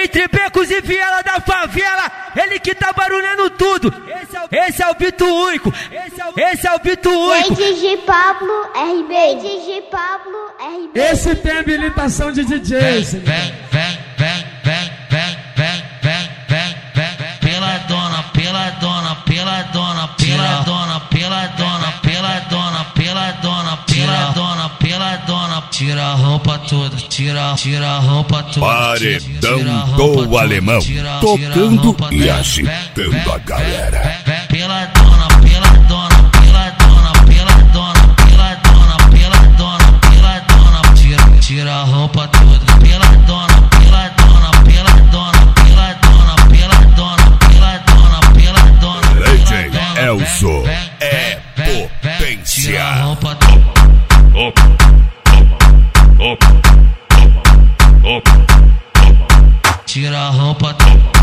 Entre becos e viela da favela, ele que tá barulhando tudo. Esse é o Bito Único. Esse é o Bito Único. DJ Pablo RB. DJ Pablo RB. Esse tem habilitação de DJ. Tira a roupa toda, tira a roupa toda. Paredão do Alemão, tocando e agitando a galera. Tira a roupa toda. Legend Elzo é potência. Tira a roupa Tira a roupa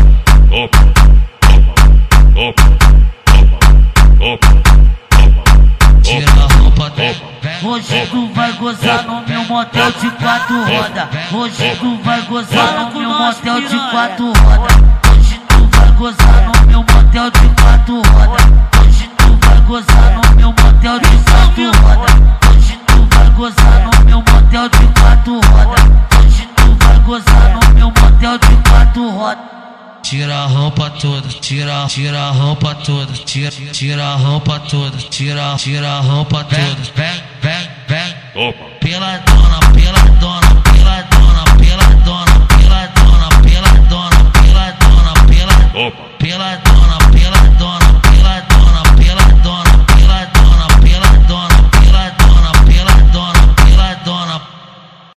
Hoje tu vai gozar no meu motel de 4 rodas. Hoje tu vai gozar no meu motel de 4 rodas. Hoje tu vai gozar no meu motel de 4 rodas. Hoje tu vai gozar no meu motel de 4 rodas. Hoje tu vai gozar no meu motel de 4 rodas. Hoje tu vai gozar no meu motel de 4 rodas. Tira a roupa toda, tira a roupa toda, tira a roupa toda, tira a roupa toda. Vem, pela dona.